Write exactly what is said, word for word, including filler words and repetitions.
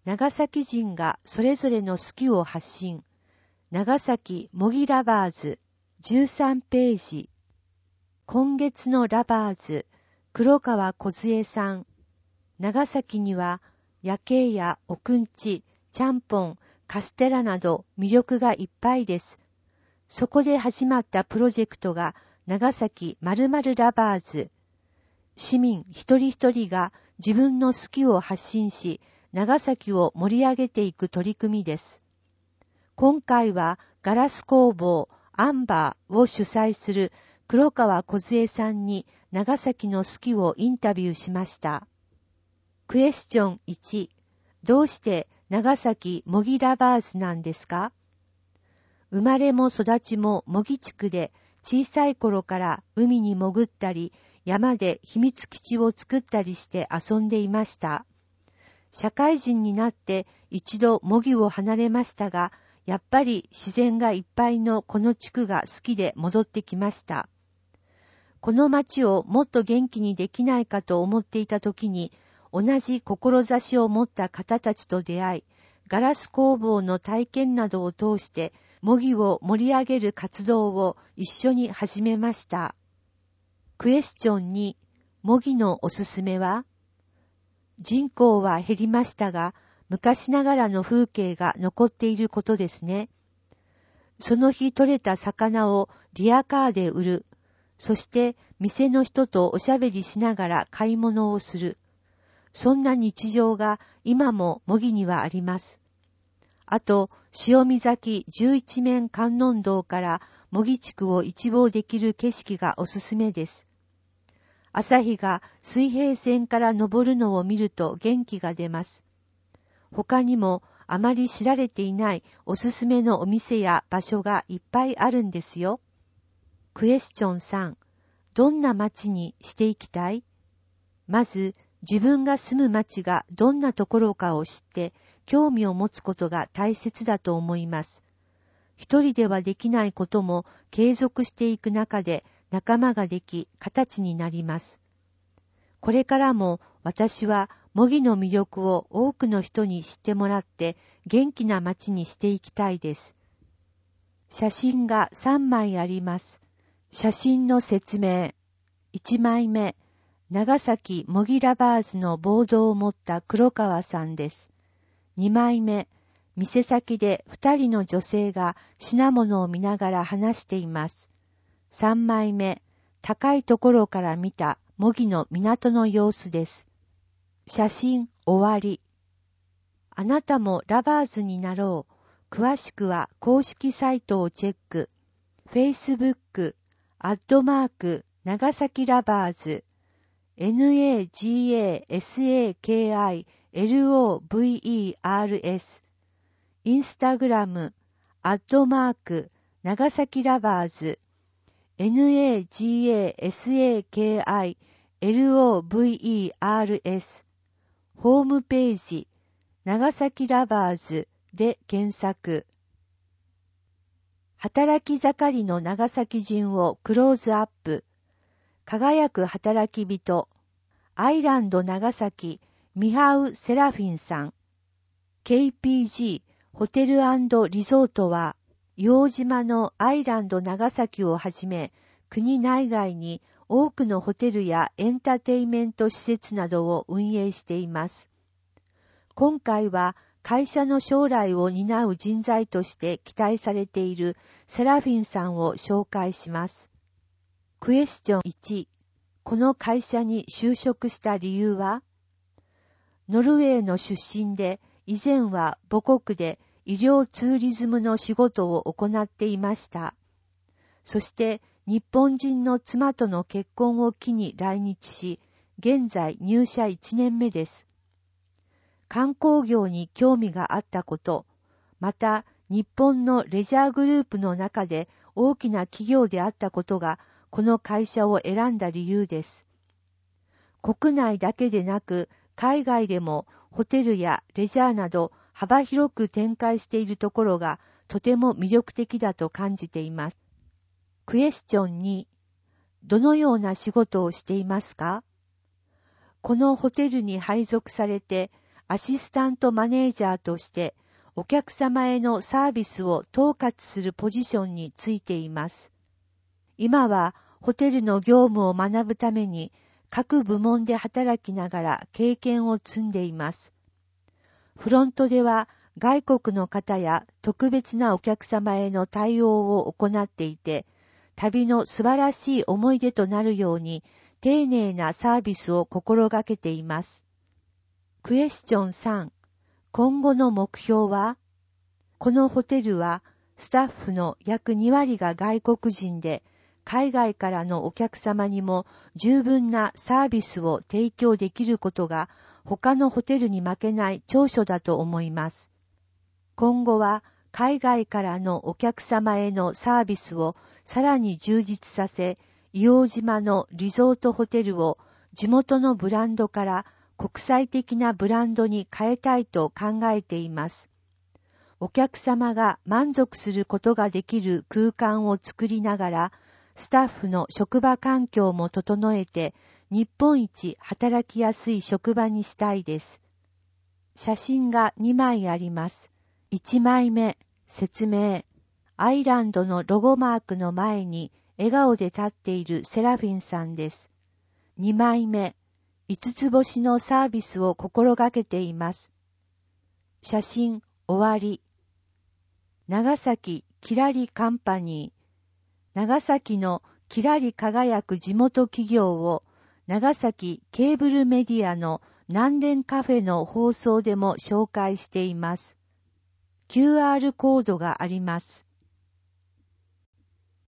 長崎人がそれぞれの好きを発信。長崎模擬ラバーズじゅうさんページ。今月のラバーズ、黒川梢さん。長崎には夜景やおくんち、ちゃんぽん、カステラなど魅力がいっぱいです。そこで始まったプロジェクトが長崎〇〇ラバーズ。市民一人一人が自分の好きを発信し、長崎を盛り上げていく取り組みです。今回はガラス工房アンバーを主催する黒川梢さんに長崎の好きをインタビューしました。クエスチョンいち、どうして長崎模擬ラバーズなんですか？生まれも育ちも模擬地区で、小さい頃から海に潜ったり、山で秘密基地を作ったりして遊んでいました。社会人になって一度模擬を離れましたが、やっぱり自然がいっぱいのこの地区が好きで戻ってきました。この町をもっと元気にできないかと思っていた時に、同じ志を持った方たちと出会い、ガラス工房の体験などを通して、模擬を盛り上げる活動を一緒に始めました。クエスチョンに、模擬のおすすめは？人口は減りましたが、昔ながらの風景が残っていることですね。その日取れた魚をリアカーで売る。そして店の人とおしゃべりしながら買い物をする。そんな日常が今も模擬にはあります。あと、潮岬十一面観音堂から模擬地区を一望できる景色がおすすめです。朝日が水平線から昇るのを見ると元気が出ます。他にもあまり知られていないおすすめのお店や場所がいっぱいあるんですよ。クエスチョンさん、どんな街にしていきたい？まず、自分が住む街がどんなところかを知って興味を持つことが大切だと思います。一人ではできないことも継続していく中で仲間ができ、形になります。これからも私は模擬の魅力を多くの人に知ってもらって元気な街にしていきたいです。写真がさんまいあります。写真の説明。いちまいめ、長崎模擬ラバーズのボードを持った黒川さんです。にまいめ、店先で二人の女性が品物を見ながら話しています。さんまいめ、高いところから見た模擬の港の様子です。写真終わり。あなたもラバーズになろう。詳しくは公式サイトをチェック。Facebook、アットマーク、長崎ラバーズ、ナガサキラバーズ、インスタグラム、アットマーク、長崎ラバーズ、ナガサキラバーズ、ホームページ、長崎ラバーズで検索。働き盛りの長崎人をクローズアップ。輝く働き人。アイランド長崎ミハウ・セラフィンさん。ケーピージー ホテル&リゾートは、硫黄島のアイランド長崎をはじめ、国内外に多くのホテルやエンターテイメント施設などを運営しています。今回は会社の将来を担う人材として期待されているセラフィンさんを紹介します。クエスチョンいち、この会社に就職した理由は？ノルウェーの出身で、以前は母国で医療ツーリズムの仕事を行っていました。そして日本人の妻との結婚を機に来日し、現在入社いちねんめです。観光業に興味があったこと、また日本のレジャーグループの中で大きな企業であったことがこの会社を選んだ理由です。国内だけでなく海外でもホテルやレジャーなど幅広く展開しているところがとても魅力的だと感じています。クエスチョンに、どのような仕事をしていますか？このホテルに配属されてアシスタントマネージャーとしてお客様へのサービスを統括するポジションについています。今はホテルの業務を学ぶために各部門で働きながら経験を積んでいます。フロントでは外国の方や特別なお客様への対応を行っていて、旅の素晴らしい思い出となるように丁寧なサービスを心がけています。クエスチョンさん、今後の目標は？このホテルはスタッフの約に割が外国人で、海外からのお客様にも十分なサービスを提供できることが他のホテルに負けない長所だと思います。今後は海外からのお客様へのサービスをさらに充実させ、硫黄島のリゾートホテルを地元のブランドから国際的なブランドに変えたいと考えています。お客様が満足することができる空間を作りながら、スタッフの職場環境も整えて、日本一働きやすい職場にしたいです。写真がにまいあります。いちまいめ、説明。アイランドのロゴマークの前に笑顔で立っているセラフィンさんです。にまいめ、いつつ星のサービスを心がけています。写真終わり。長崎キラリカンパニー。長崎のキラリ輝く地元企業を長崎ケーブルメディアの南電カフェの放送でも紹介しています。キューアール コードがあります。